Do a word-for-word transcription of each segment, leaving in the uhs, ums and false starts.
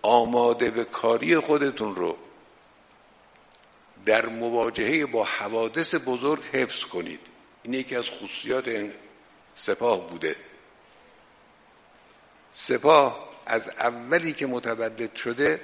آماده به کاری خودتون رو در مواجهه با حوادث بزرگ حفظ کنید. این یکی از خصوصیات این سپاه بوده. سپاه از اولی که متولد شده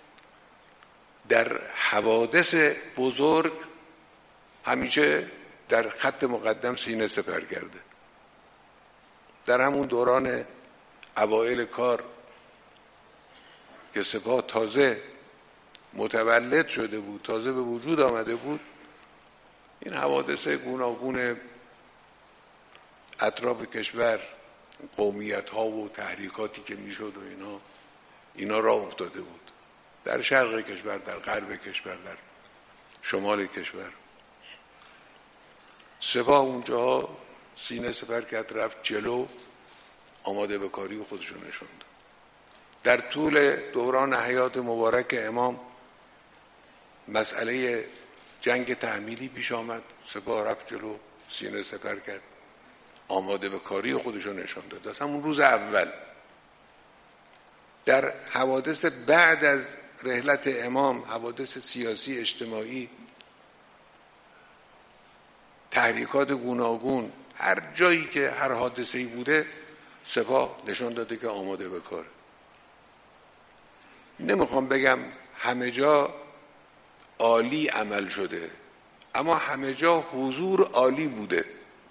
در حوادث بزرگ همیشه در خط مقدم سینه سپر کرده. در همون دوران اوایل کار که سپاه تازه متولد شده بود، تازه به وجود آمده بود، این حوادث گوناگون اطراف کشور، قومیت ها و تحریکاتی که میشد و اینا اینا راه افتاده بود. در شرق کشور، در غرب کشور، در شمال کشور. سپاه اونجا سینه سپر کرد، رفت جلو، آماده به کاری خودشون نشون داد. در طول دوران حیات مبارک امام مسئله جنگ تحمیلی پیش آمد، سپاه رفت جلو، سینه سپر کرد، آماده به کاری خودشون نشون داد. از همون روز اول در حوادث بعد از رحلت امام، حوادث سیاسی اجتماعی، تحریکات گوناگون، هر جایی که هر حادثه‌ای بوده سپاه نشون داده که آماده به کار. نمیخوام بگم همه جا عالی عمل شده، اما همه جا حضور عالی بوده.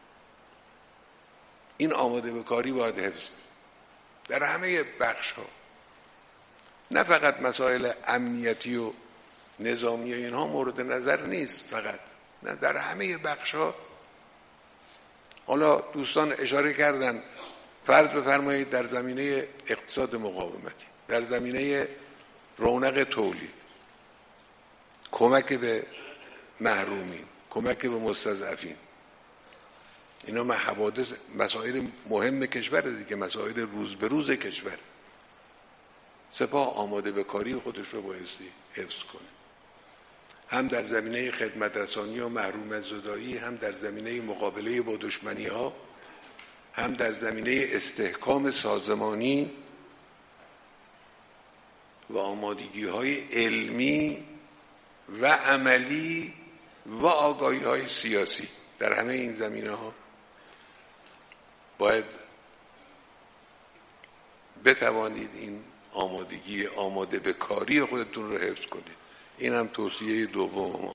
این آماده به کاری باید حفظ در همه بخش ها، نه فقط مسائل امنیتی و نظامی و اینها مورد نظر نیست فقط، نه، در همه بخش ها. حالا دوستان اشاره کردن، فرض بفرمایید در زمینه اقتصاد مقاومتی، در زمینه رونق تولید، کمک به محرومین، کمک به مستضعفین، اینا حوادث مسائل مهم کشور دیگه، مسائل روز به روز کشور. سپاه آماده به کاری خودش رو بایستی حفظ کنه، هم در زمینه خدمت رسانی و محرومیت زدایی، هم در زمینه مقابله با دشمنی ها، هم در زمینه استحکام سازمانی و آمادگی های علمی و عملی و آگاهی های سیاسی. در همه این زمینه ها باید بتوانید این آمادگی آماده به کاری خودتون رو حفظ کنید. این هم توصیه دوم ما.